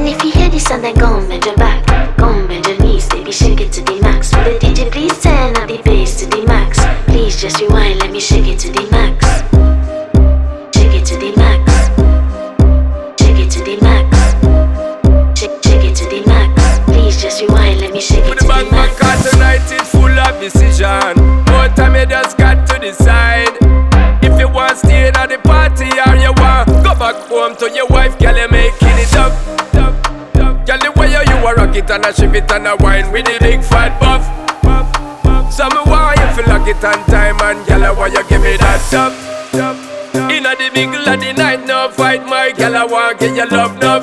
if you hear this sound, then go and bend your back, go and bend your knees, baby, shake it to the max. Will the DJ please turn up the bass to the max? Please just rewind, let me shake it to the max. Shake it to the max. Shake it to the max. Shake it to the max. Please just rewind, let me shake it to the max. Cause tonight is full of decision. More time you just got to decide. If you want to stay at the party or you want go back home to your wife, girl, you making it up. Girl, the way you a rock it and a shift it and a wine with the big fat buff. So me want you feel like it on time and girl, I want you give me that top. Inna the middle of the night, no fight, my girl, I want give you love, enough.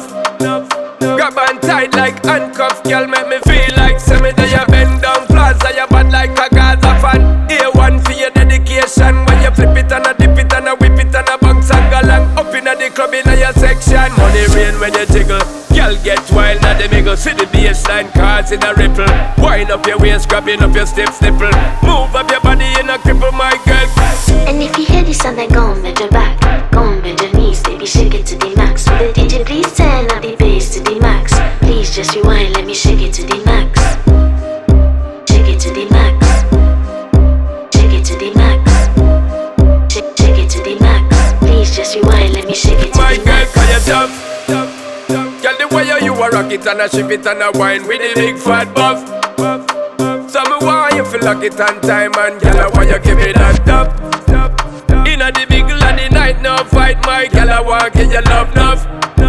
Grab and tight like handcuff, girl, make me feel like semi that you bend down plaza, you bad like a Gaza fan. A1 for your dedication, when you flip it and a dip it and a whip it and a bounce and go long. Up inna the club inna your section, money rain when you jiggle. Girl get wild at the middle, see the baseline causing a ripple. Wind up your waist, grabbing up your stiff nipple. Move up your body in a cripple, my girl. And if you hear this sound, then go and bend your back, go and bend your knees, baby, shake it to the max. Will the DJ please turn up the bass to the max? Please just rewind, let me shake it to the max. Shake it to the max. Shake it to the max. Shake it to the max. Please just rewind, let me shake it to the max. My girl, cause you're tough. Girl, the way you a rock it and a shift it and a wine with the big fat buff. So me want you feel like it on time and girl, I want you give me that top. Inna the middle of the night, no fight, my girl, I want give you love, enough.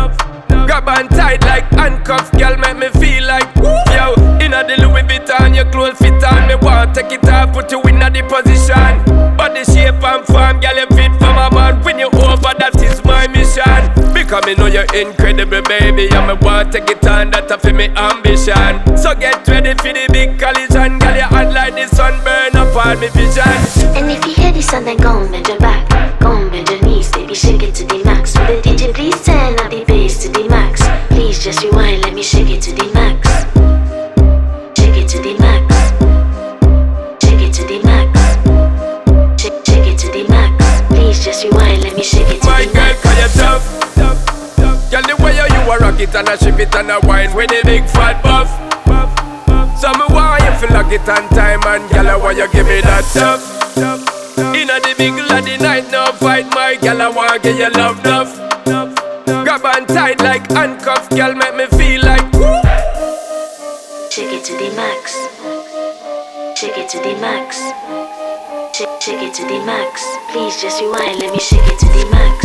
Grab and tight like handcuff, girl, make me feel like yo. Inna the Louis Vuitton, your clothes fit on. Me want take it off, put you inna the position. Body shape and form, girl, you fit for my man. When you over, that is my mission. Because me know you're incredible, baby, and me want take it on, that's for me ambition. So get ready for the big collision, girl, you hot like the sun burn up on me vision. And if you hear this sound, then go and bend your back, go and bend your knees, baby, shake it to the max. Will the DJ please turn up the bass to the max? Please just rewind, let me shake it to the max. Shake it to the max. Shake it to the max. Shake it to the max. Please just rewind, let me shake it to the max. My girl, cause you're tough. Girl, the way you a rock it and a shift it and a wine with the big fat buff. So me want you feel like it on time and girl, I want you give me that top. Inna the middle of the night, no fight, my girl, I want give you love, enough. Grab and tight like handcuff, girl, make me feel like shake it to the max. Shake it to the max. Shake it to the max. Please just rewind, let me shake it to the max.